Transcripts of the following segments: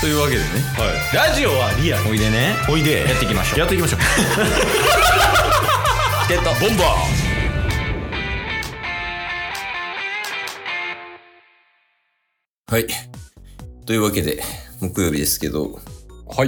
というわけでね、 ラジオはリアル。 おいでね、 おいでやっていきましょう。 やっていきましょう。 チケットボンバー。はい、というわけで木曜日ですけど、 はい。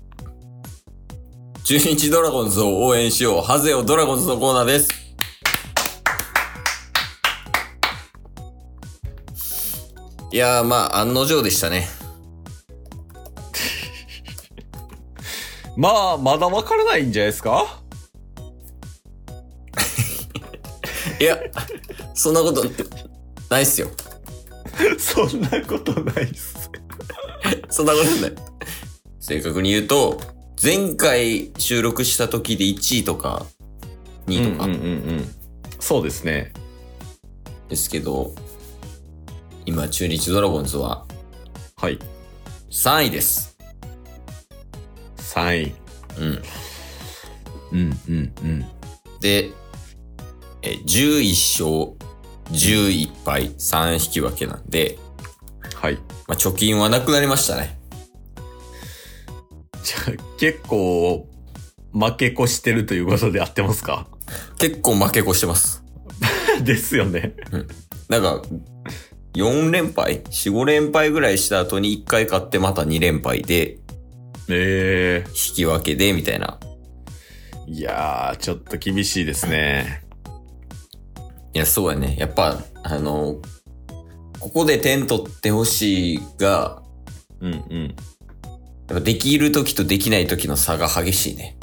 中日ドラゴンズを応援しよう、ハゼよドラゴンズのコーナーです。いやー、まあ案の定でしたね。 まあまだわからないんじゃないですか。 いや、そんなことないっすよ。 そんなことないっす。 そんなことない。正確に言うと、前回収録した時で1位とか2位とかそうですね。 ですけど、今中日ドラゴンズははい。 3位です。 3位。で、 11勝11敗3引き分けなんで、 はい。 まあ、貯金はなくなりましたね。 じゃあ結構負け越してるということで合ってますか？ 結構負け越してます。 ですよね。 なんか、4連敗 ?4、5連敗ぐらいした後に1回勝ってまた2連敗で、引き分けで、みたいな。 いやー、ちょっと厳しいですね。 いや、そうやね。やっぱ、ここで点取ってほしいが、やっぱできる時とできない時の差が激しいね。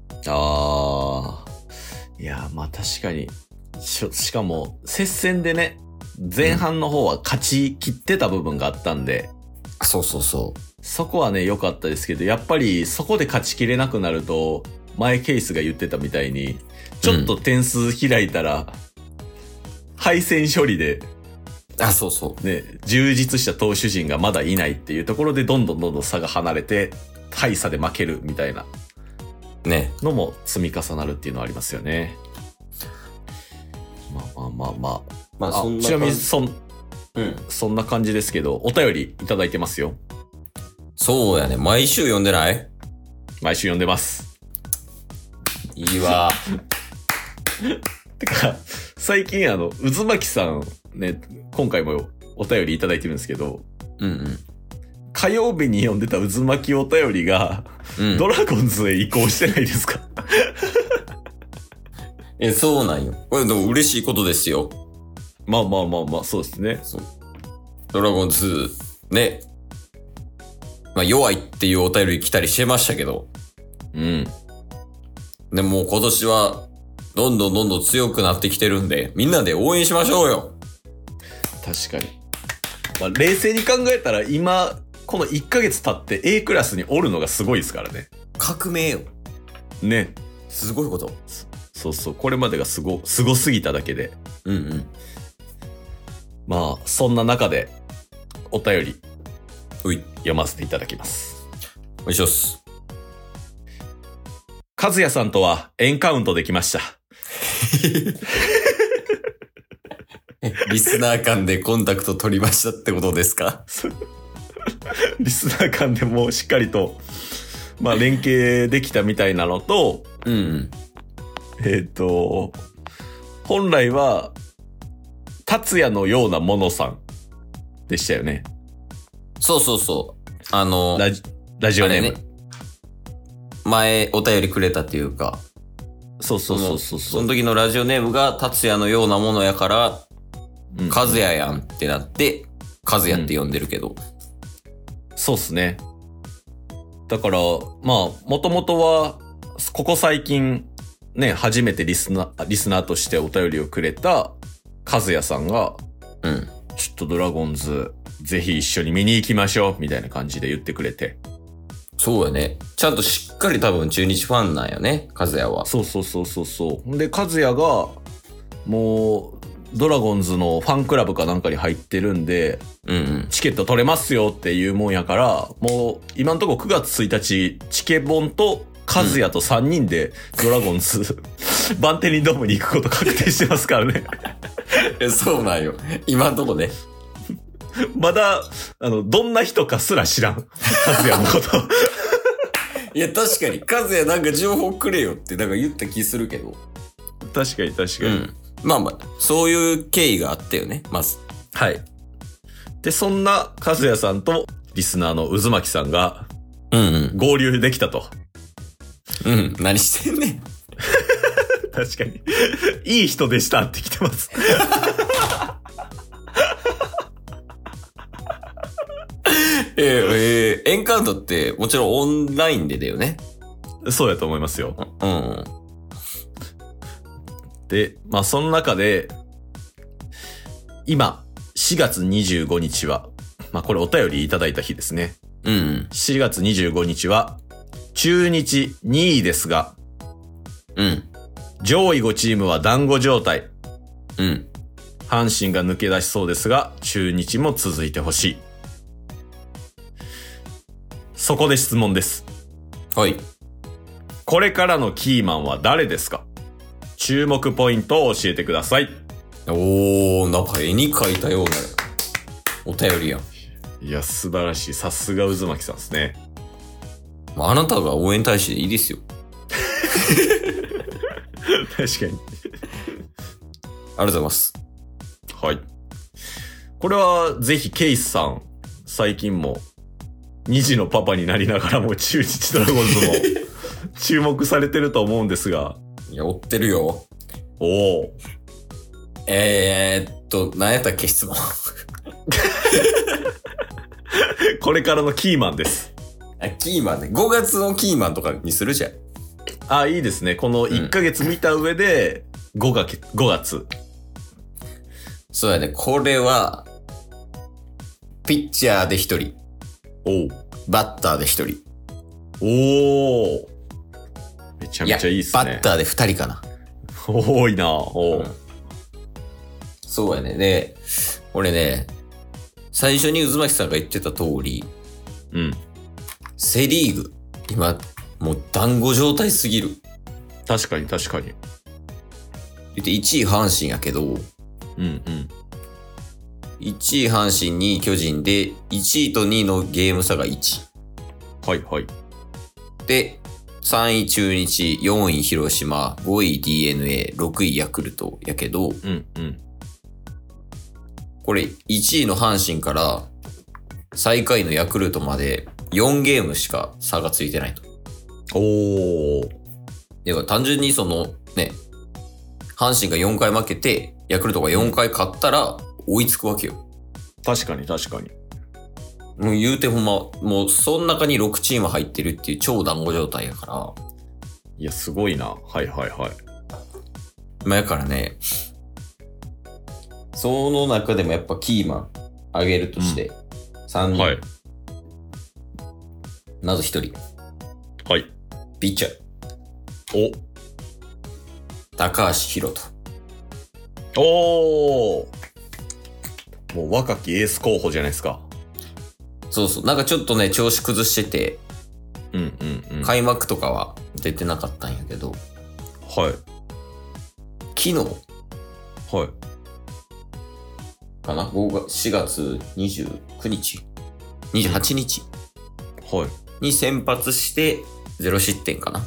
いや、まあ確かに。しかも、接戦でね、前半の方は勝ち切ってた部分があったんで、 そうそうそう。 そこはね、良かったですけど、やっぱりそこで勝ち切れなくなると、前ケースが言ってたみたいに、ちょっと点数開いたら、敗戦処理で、 そうそう。 ね、充実した投手陣がまだいないっていうところで、どんどん差が離れて、大差で負けるみたいな。 ね。 のも積み重なるっていうのはありますよね。まあ、ちなみにそんな感じですけど、お便りいただいてますよ。 そうやね。毎週読んでない？ 毎週読んでます。 いいわ。 てか、最近渦巻さんね、今回もお便りいただいてるんですけど、火曜日に読んでた渦巻きお便りが、ドラゴンズへ移行してないですか？ そうなんよ。これでも嬉しいことですよ。 まあ、そうですね。 そう。ドラゴンズ、ね。まあ、弱いっていうお便り来たりしてましたけど。でも今年は、どんどん強くなってきてるんで、みんなで応援しましょうよ。 確かに。まあ、冷静に考えたら今、この1ヶ月経って A クラスにおるのがすごいですからね。 革命よ。 ね。 すごいこと。 そう、これまでがすごすぎただけで。まあ、そんな中で、お便り、読ませていただきます。 お願いします。 和也さんとはエンカウントできました。 リスナー間でコンタクト取りましたってことですか？ リスナー間でもしっかりと、まあ連携できたみたいなのと、本来は、達也のようなものさんでしたよね。 そう。 ラジオネーム。 前お便りくれたっていうか。 そう。 その時のラジオネームが達也のようなものやから、和也やんってなって、和也って呼んでるけど。 そうっすね。だから、まあ、もともとは、ここ最近、ね、初めてリスナーとしてお便りをくれた、和也さんが、ちょっとドラゴンズ、ぜひ一緒に見に行きましょう、みたいな感じで言ってくれて。 そうやね。ちゃんとしっかり多分中日ファンなんよね、和也は。 そう。で、和也が、もう、ドラゴンズのファンクラブかなんかに入ってるんで、チケット取れますよっていうもんやから、もう、今んとこ9月1日、チケボンと和也と3人でドラゴンズ、バンテリンドームに行くこと確定してますからね。 そうなんよ。今んとこね。 まだ、どんな人かすら知らん。和也のこと。 いや、確かに、和也なんか情報くれよってなんか言った気するけど。 確かに確かに。 まあまあ、そういう経緯があったよね、まず。 はい。で、そんな和也さんとリスナーの渦巻さんが、合流できたと。 何してんねん。 確かに。いい人でしたって来てます。 エンカウントってもちろんオンラインでだよね。 そうやと思いますよ。で、まあその中で、今、4月25日は、まあこれお便りいただいた日ですね。4月25日は、中日2位ですが、上位5チームは団子状態。阪神が抜け出しそうですが、中日も続いてほしい。そこで質問です。 はい。 これからのキーマンは誰ですか？注目ポイントを教えてください。 なんか絵に描いたようなお便りやん。 いや、素晴らしい。さすが渦巻さんですね。 あなたが応援大使でいいですよ。 確かに。ありがとうございます。 はい。これはぜひケイスさん、最近も2児のパパになりながらも中日ドラゴンズも注目されてると思うんですが。 いや、追ってるよ。何やったっけ質問。 これからのキーマンです。 キーマンね。5月のキーマンとかにするじゃん。 いいですね。この1ヶ月見た上で5月。 そうやね。これは、ピッチャーで1人。バッターで1人。 めちゃめちゃいいっすね。 バッターで2人かな。 多いな。 そうやね。で、俺ね、最初に渦巻さんが言ってた通り、セリーグ、今、もう団子状態すぎる。 確かに。 言って1位阪神やけど、1位阪神、2位巨人で、1位と2位のゲーム差が1。で、3位中日、4位広島、5位 DNA、6位ヤクルトやけど、これ1位の阪神から最下位のヤクルトまで4ゲームしか差がついてないと。だから単純にそのね、阪神が4回負けて、ヤクルトが4回勝ったら追いつくわけよ。 確かに。 もう言うてほんま、もうその中に6チーム入ってるっていう超団子状態やから。 いや、すごいな。 まあやからね、その中でもやっぱキーマン挙げるとして、3人。まず1人。ピッチャー。高橋宏斗。 もう若きエース候補じゃないですか。 そう。なんかちょっとね、調子崩してて、開幕とかは出てなかったんやけど、昨日、かな ?4 月29日 ?28 日に先発して0失点かな。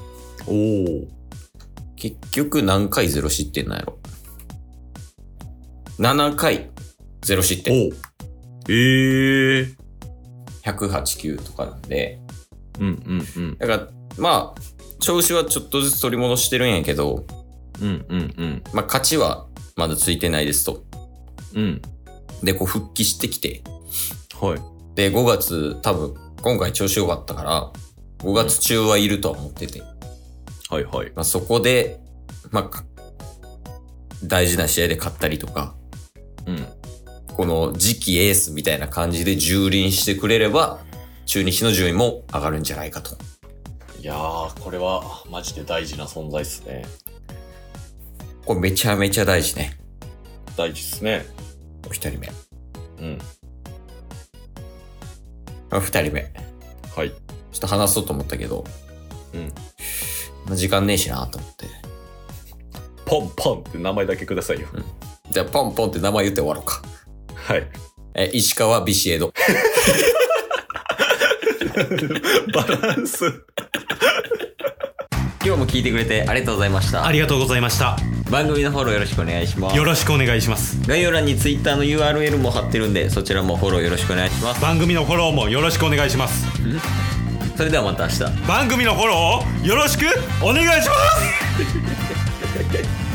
結局何回0失点なんやろ。7回0失点。108球とかなんで。だから、まあ、調子はちょっとずつ取り戻してるんやけど、まあ、勝ちはまだついてないですと。で、こう復帰してきて。で、5月多分、今回調子良かったから、5月中はいるとは思ってて。まあ、そこで、まあ、大事な試合で勝ったりとか、この次期エースみたいな感じで蹂躙してくれれば、中日の順位も上がるんじゃないかと。 いやー、これはマジで大事な存在っすね。 これめちゃめちゃ大事ね。 大事っすね。 お一人目。二人目。ちょっと話そうと思ったけど、時間ねえしなと思って。 ポンポンって名前だけくださいよ。 じゃあポンポンって名前言って終わろうか。 石川ビシエド。 バランス。 今日も聞いてくれてありがとうございました。 ありがとうございました。 番組のフォローよろしくお願いします。 よろしくお願いします。 概要欄に Twitter の URL も貼ってるんで、そちらもフォローよろしくお願いします。 番組のフォローもよろしくお願いします。 それではまた明日。 番組のフォローをよろしくお願いします。